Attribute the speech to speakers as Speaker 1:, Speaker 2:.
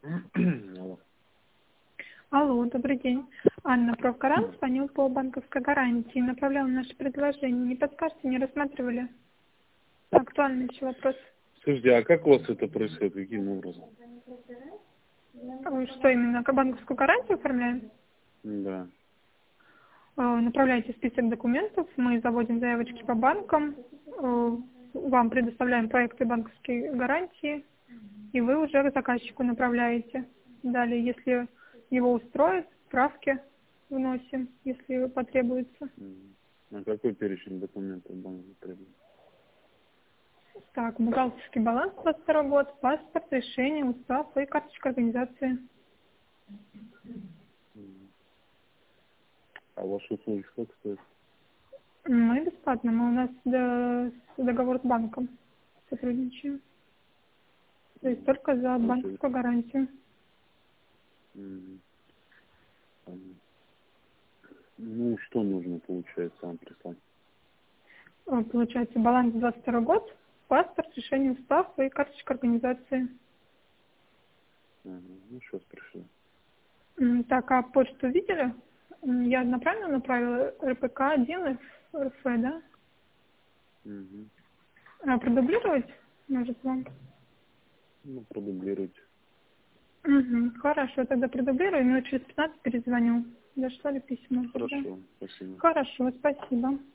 Speaker 1: Алло.
Speaker 2: Алло, добрый день. Анна Правкаран звонил по банковской гарантии. Направлял наше предложение. Не подскажете, не рассматривали? Актуальный еще вопрос.
Speaker 1: Слушайте, а как у вас это происходит? Каким образом?
Speaker 2: Что именно? Банковскую гарантию оформляем?
Speaker 1: Да.
Speaker 2: Направляйте список документов, мы заводим заявочки по банкам, вам предоставляем проекты банковской гарантии, и вы уже заказчику направляете. Далее, если его устроит, справки вносим, если потребуется.
Speaker 1: А какой перечень документов банк требует?
Speaker 2: Так, бухгалтерский баланс 22 год, паспорт, решение, устав и карточка организации.
Speaker 1: А ваши услуги сколько стоят?
Speaker 2: Мы бесплатно, мы у нас договор с банком сотрудничаем. То есть только за банковскую гарантию.
Speaker 1: Понятно. Ну, что нужно, получается, вам прислать?
Speaker 2: Получается, баланс 22 год, паспорт, решение, устав и карточка организации.
Speaker 1: Ну, сейчас пришлю.
Speaker 2: Так, а почту видели? Я правильно направила? РПК-1, РФ, да? А продублировать? Может, вам?
Speaker 1: Ну, продублируйте.
Speaker 2: Хорошо, тогда продублирую, минут через 15 перезвоню. Дошло ли письмо?
Speaker 1: Хорошо, спасибо.
Speaker 2: Хорошо, спасибо.